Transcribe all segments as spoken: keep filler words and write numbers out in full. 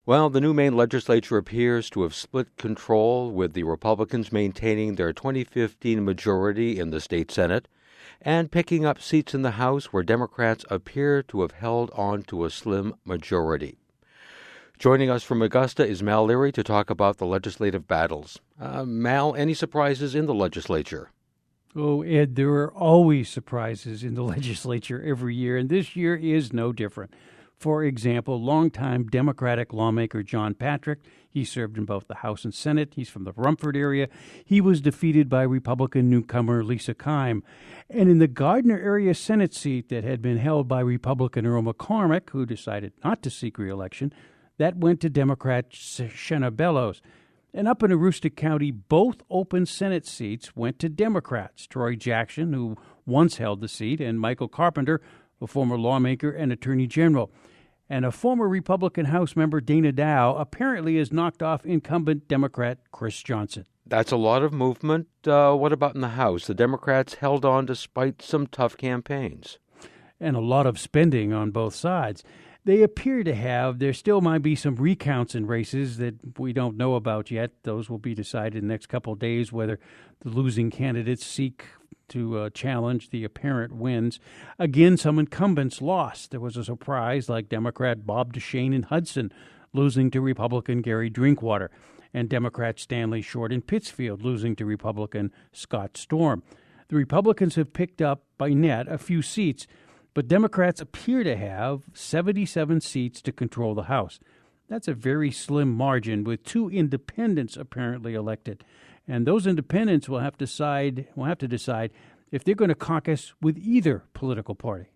Well, the new Maine legislature appears to have split control, with the Republicans maintaining their twenty fifteen majority in the state Senate and picking up seats in the House where Democrats appear to have held on to a slim majority. Joining us from Augusta is Mal Leary to talk about the legislative battles. Uh, Mal, any surprises in the legislature? Oh, Ed, there are always surprises in the legislature every year, and this year is no different. For example, longtime Democratic lawmaker John Patrick, he served in both the House and Senate. He's from the Rumford area. He was defeated by Republican newcomer Lisa Keim. And in the Gardner area Senate seat that had been held by Republican Earl McCormick, who decided not to seek re-election, that went to Democrat Shenna Bellows. And up in Aroostook County, both open Senate seats went to Democrats. Troy Jackson, who once held the seat, and Michael Carpenter, a former lawmaker and attorney general. And a former Republican House member, Dana Dow, apparently has knocked off incumbent Democrat Chris Johnson. That's a lot of movement. Uh, what about in the House? The Democrats held on despite some tough campaigns. And a lot of spending on both sides. They appear to have. There still might be some recounts in races that we don't know about yet. Those will be decided in the next couple of days, whether the losing candidates seek to uh, challenge the apparent wins. Again, some incumbents lost. There was a surprise, like Democrat Bob Duchesne in Hudson losing to Republican Gary Drinkwater, and Democrat Stanley Short in Pittsfield losing to Republican Scott Storm. The Republicans have picked up by net a few seats, but Democrats appear to have seventy-seven seats to control the House. That's a very slim margin, with two independents apparently elected. And those independents will have to decide will have to decide if they're going to caucus with either political party.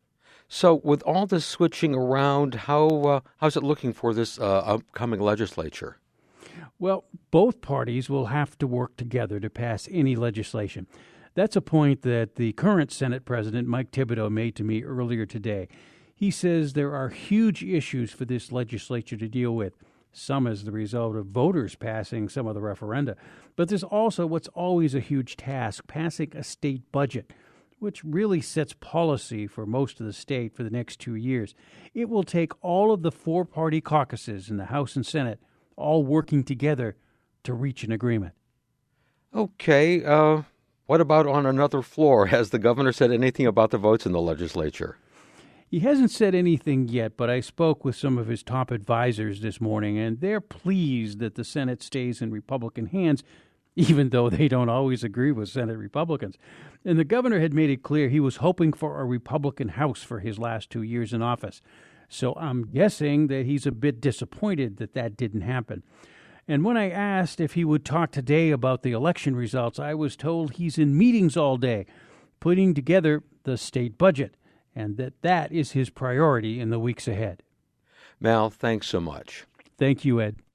So, with all this switching around, how uh, how's it looking for this uh, upcoming legislature? Well, both parties will have to work together to pass any legislation. That's a point that the current Senate President, Mike Thibodeau, made to me earlier today. He says there are huge issues for this legislature to deal with, some as the result of voters passing some of the referenda. But there's also what's always a huge task, passing a state budget, which really sets policy for most of the state for the next two years. It will take all of the four-party caucuses in the House and Senate all working together to reach an agreement. Okay, uh, what about on another floor? Has the governor said anything about the votes in the legislature? He hasn't said anything yet, but I spoke with some of his top advisors this morning, and they're pleased that the Senate stays in Republican hands, even though they don't always agree with Senate Republicans. And the governor had made it clear he was hoping for a Republican House for his last two years in office. So I'm guessing that he's a bit disappointed that that didn't happen. And when I asked if he would talk today about the election results, I was told he's in meetings all day, putting together the state budget, and that that is his priority in the weeks ahead. Mal, thanks so much. Thank you, Ed.